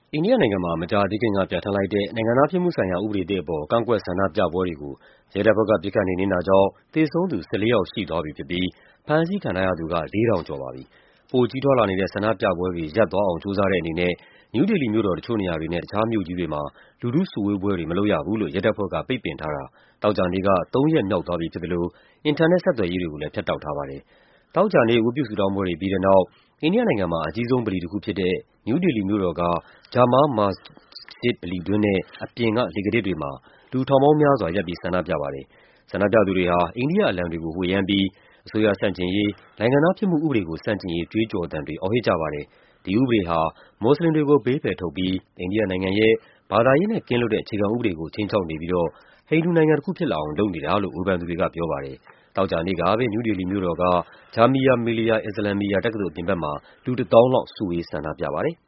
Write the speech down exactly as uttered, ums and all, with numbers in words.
အိန္ဒိယနိုင်ငံမှာ မကြာသေးခင်က ပြဌာန်းလိုက်တဲ့ နိုင်ငံသားဖြစ်မှုဆိုင်ရာ ဥပဒေသစ်အပေါ် ကန့်ကွက်ဆန္ဒပြပွဲတွေကို ရဲတပ်ဖွဲ့က ပစ်ခတ်နှိမ်နင်းတာကြောင့် သေဆုံးသူ ၁၄ ယောက်ရှိသွားပြီဖြစ်ပြီး ဖမ်းဆီးခံထားရသူက လေးထောင်ကျော်ပါပြီ။ ပိုကြီးထွားလာနေတဲ့ ဆန္ဒပြပွဲတွေ ရပ်သွားအောင် ကြိုးစားတဲ့အနေနဲ့ နယူးဒေလီမြို့တော် တချို့နေရာတွေနဲ့ တခြားမြို့ကြီးတွေမှာ လူထုစုဝေးပွဲတွေ မလုပ်ရဘူးလို့ ရဲတပ်ဖွဲ့က ပိတ်ပင်ထားတာ သောကြာနေ့က သုံးရက်မြောက်သွားပြီဖြစ်သလို အင်တာနက်ဆက်သွယ်ရေးတွေကိုလည်း ဖြတ်တောက်ထားပါတယ်။ သောကြာနေ့ ဝတ်ပြုဆုတောင်းပွဲတွေပြီးတဲ့နောက် အိန္ဒိယနိုင်ငံမှာ အကြီးဆုံးဗလီတခုဖြစ်တဲ့ နယူးဒေလီမြို့တော်က Jama Masjid ဗလီတွင်းနဲ့ အပြင်က လှေခါးထစ်တွေမှာ လူထောင်ပေါင်းများစွာ ရပ်ပြီး ဆန္ဒပြပါတယ်။ ဆန္ဒပြသူတွေဟာ အိန္ဒိယအလံတွေကို ဝှေ့ယမ်းပြီး အစိုးရဆန့်ကျင်ရေး၊ နိုင်ငံသားဖြစ်မှုဥပဒေကို ဆန့်ကျင်ရေး ကြွေးကျော်သံတွေ အော်ဟစ်ကြပါတယ်။ ဒီဥပဒေဟာ မွတ်ဆလင်တွေကို ဘေးဖယ်ထုတ်ပြီး အိန္ဒိယနိုင်ငံရဲ့ ဘာသာရေးနဲ့ကင်းလွတ်တဲ့ အခြေခံဥပဒေကို ခြိမ်းခြောက်နေပြီးတော့ ဟိန္ဒူနိုင်ငံတခုဖြစ်လာအောင် လုပ်နေတာလို့ ဝေဖန်သူတွေက ပြောပါတယ်။ သောကြာနေ့ကပဲ နယူးဒေလီမြို့တော်က Jamia Millia Islamia တက္ကသိုလ်အပြင်ဘက်မှာ လူ တသောင်းလောက် စုဝေး ဆန္ဒပြပါတယ်။